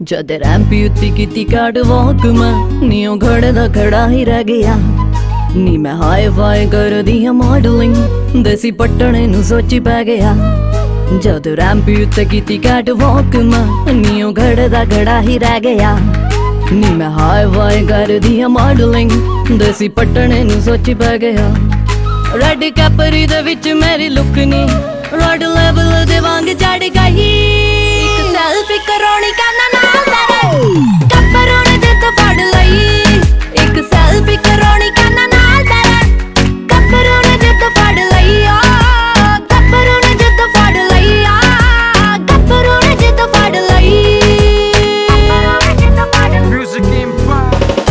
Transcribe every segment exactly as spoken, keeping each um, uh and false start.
जद रैंप उत्ती कीती कैट वॉक मैं नी ओ खड़े दा खड़ा ही रह गया नी मैं हाई फाई कर दी मॉडलिंग देसी पट्टने नू सोची पै गया जद रैंप उत्ते कीती कैट वॉक मैं नी ओ खड़े दा खड़ा ही रह गया नी मैं हाई फाई कर दी मॉडलिंग देसी पट्टने नू सोची पै गया रेड कैपरी दे विच मेरी लुक नी रेड लेवल दे वांग चढ़ गई एक सेल्फी कराउणी काना नाल तेरे कैपरों ने जिद फड़ लई एक सेल्फी कराउणी काना नाल तेरे कैपरों ने जिद फड़ लई आ कैपरों ने जिद फड़ लई आ कैपरों ने जिद फड़ लई Music Empire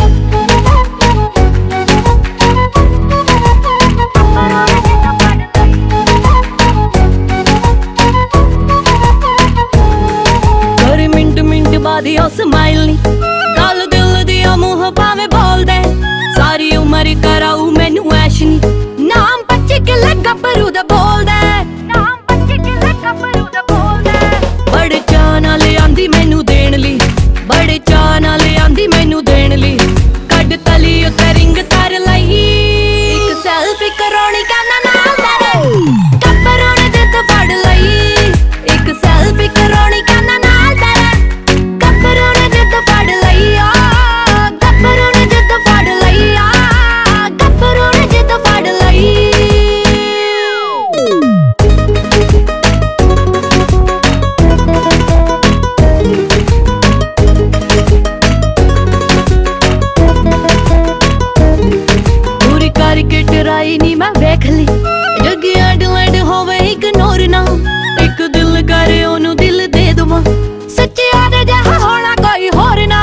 दी ओ स्माइल नी गल दिल दी ओ मुंह भावे बोल दे सारी उम्र कराऊ मैनू ऐश नी नाम पच्ची किले गब्बरू दा बोल दे नाम पच्ची किले गब्बरू दा बोल दे बड़े चाऽ नाल आंदी मैनू देण ली बड़े चाऽ नाल आंदी मैनू देण ली कड तली उत्ते रिंग तार लई एक सेल्फी कराउणी काना नाल तेरे कैपरों ने जिद फड़ लई एक सेल्फी कराउणी काना नाल तेरे टराई नी मैं वेख ली जगी अड लड होवे इग्नोर ना एक दिल करे ओनू दिल दे दूं सच्चे आदे जहा होना कोई होर ना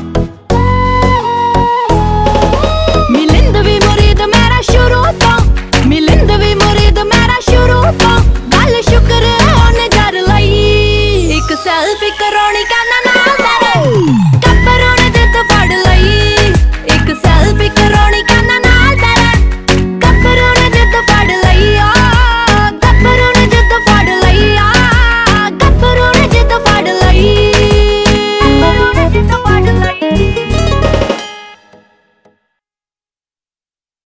मिलिंद भी मुरीद मेरा शुरू तो मिलिंद भी मुरीद मेरा शुरू तो गल शुक्र ओने जर लई एक सेल्फी कराउणी